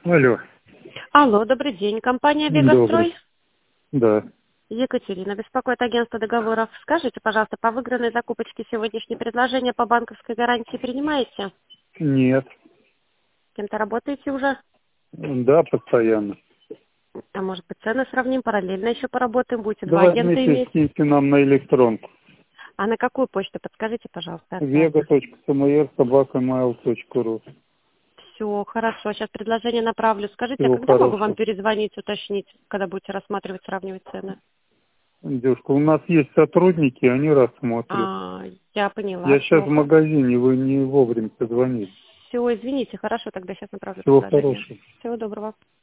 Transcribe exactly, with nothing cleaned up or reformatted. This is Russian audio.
Алло. Алло, добрый день. Компания Добрый. «Вегастрой». Да. Екатерина, беспокоит агентство договоров. Скажите, пожалуйста, по выигранной закупочке сегодняшнее предложение по банковской гарантии принимаете? Нет. С кем-то работаете уже? Да, постоянно. А может быть, цены сравним, параллельно еще поработаем, будете два Давай агента вместе иметь. скиньте нам на электронку. А на какую почту, подскажите, пожалуйста, отправить? вега точка смр собака mail точка ру. Все, хорошо, сейчас предложение направлю. Скажите, а Всего когда могу вам хорошего. перезвонить, уточнить, когда будете рассматривать, сравнивать цены? Девушка, у нас есть сотрудники, они рассмотрят. А, я поняла, Я сейчас все. в магазине, вы не вовремя позвонили. Все, извините, хорошо, тогда сейчас направлю Всего предложение. хорошего. Всего доброго.